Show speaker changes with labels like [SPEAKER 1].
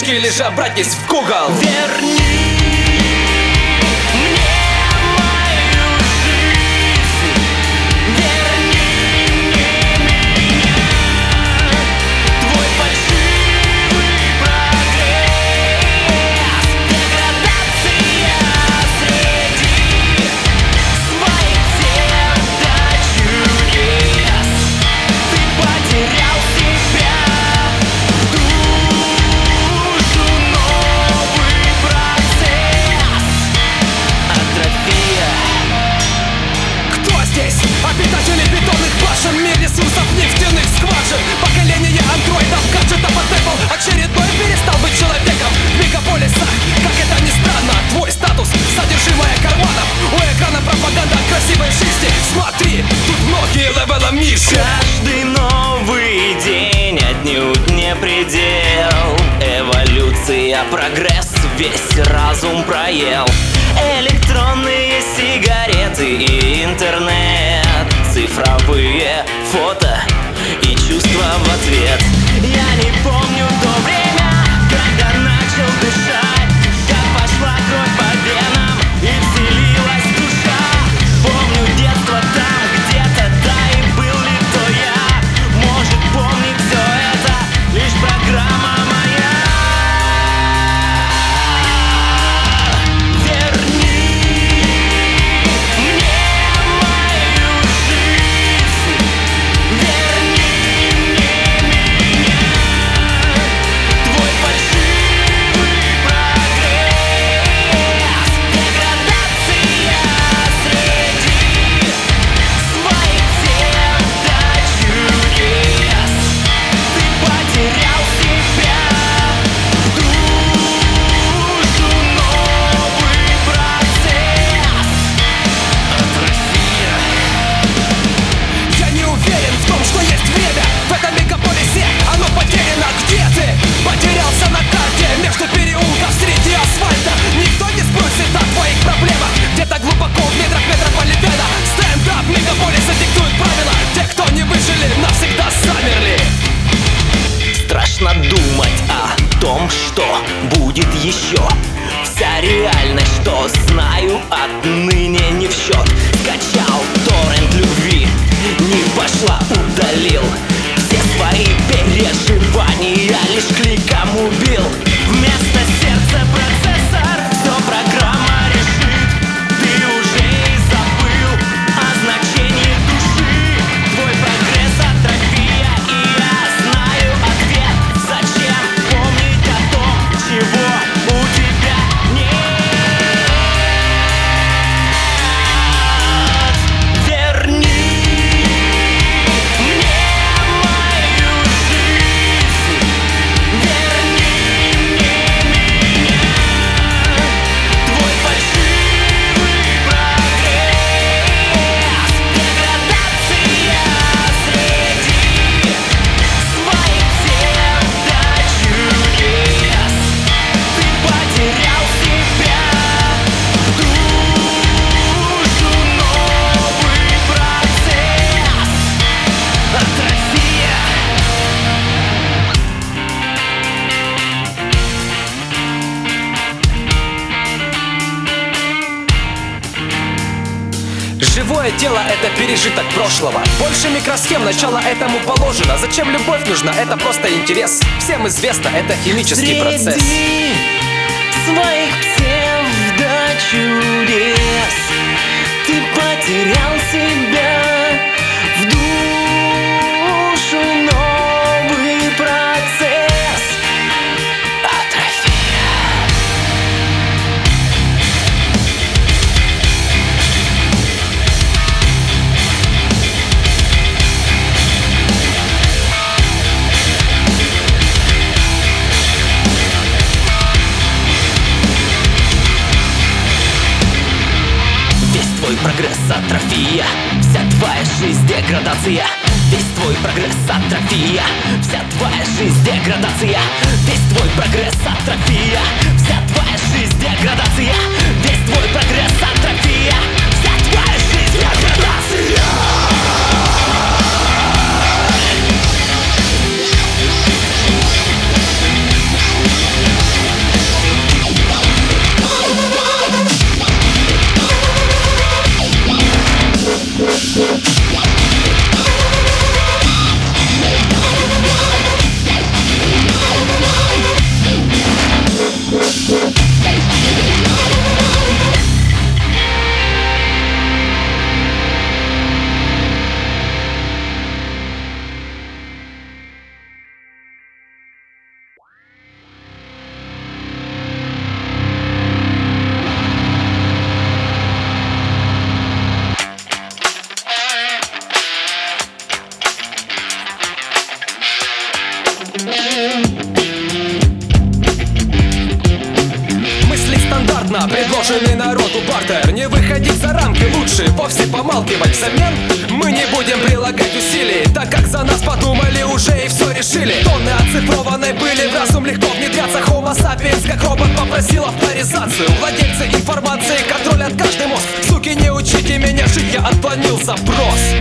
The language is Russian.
[SPEAKER 1] или же обратись в Google.
[SPEAKER 2] Верни мне мою жизнь, верни мне меня, твой фальшивый прогресс, деградация среди своих сердец чудес. Ты потерял себя в душу, новый процесс, атрофия.
[SPEAKER 1] Кто здесь? Обитатели бетонных башен, мир ресурсов нефтяных скважин. Поколение андроидов, гаджетов от Apple. Очередной перестал быть человеком в мегаполисах. Как это ни странно, твой статус содержимое карманов. У экрана пропаганда красивой жизни. Смотри, тут многие левелом ниже.
[SPEAKER 2] Каждый новый день отнюдь не предел. Эволюция, прогресс, весь разум проел. Электронные сигареты и интернет, цифровые фото и чувства в ответ. Я не помню то время, когда начал дышать, как пошла кровь по венам и вселилась душа. Помню детство там где-то, да и был ли то я. Может помнить все это лишь программа моя. Верни мне мою жизнь, верни мне меня, твой фальшивый прогресс, деградация среди своих сердец чудес. Ты потерял себя в душу, новый процесс, атрофия.
[SPEAKER 1] Я не уверен в том, что есть время в этом мегаполисе. Оно потеряно. Где ты? Потерялся на карте между переулков среди асфальта. Никто не спросит о твоих проблемах. Где-то глубоко в недрах метрополитена стендап мегаполиса диктует правила. Те, кто не выжили, навсегда замерли.
[SPEAKER 2] Страшно думать о том, что будет еще. Вся реальность, что знаю, отныне не в счет. Скачал торрент любви, не пошла, удалил все свои переживания, лишь кликом убил. Вместо сердца процессор, все программа решит. Ты уже и забыл о значении души. Твой прогресс атрофия, и я знаю ответ. Зачем помнить о том, чего у тебя нет? Верни мне мою жизнь, верни мне меня, твой фальшивый прогресс, деградация среди своих сердец чудес. Ты потерял себя в душу, новый процесс, атрофия.
[SPEAKER 1] Живое тело — это пережиток прошлого. Больше микросхем, начало этому положено. Зачем любовь нужна? Это просто интерес. Всем известно, это химический процесс.
[SPEAKER 2] Среди своих псевдочудес ты потерял себя в душу, новый процесс, атрофия. Весь твой прогресс атрофия, вся твоя жизнь деградация. Весь твой прогресс атрофия, вся твоя жизнь деградация. Весь твой прогресс атрофия, вся твоя жизнь деградация. Весь твой прогресс атрофия, вся твоя жизнь деградация.
[SPEAKER 1] Мысли стандартно, предложенный народу бартер. Не выходить за рамки, лучше вовсе помалкивать. Взамен мы не будем прилагать усилий, так как за нас подумали уже и все решили. Тонны оцифрованной пыли в разум легко внедряться. Homo sapiens, как робот, попросил авторизацию. Владельцы информации контролят каждый мозг. Суки, не учите меня жить, я отклонил запрос.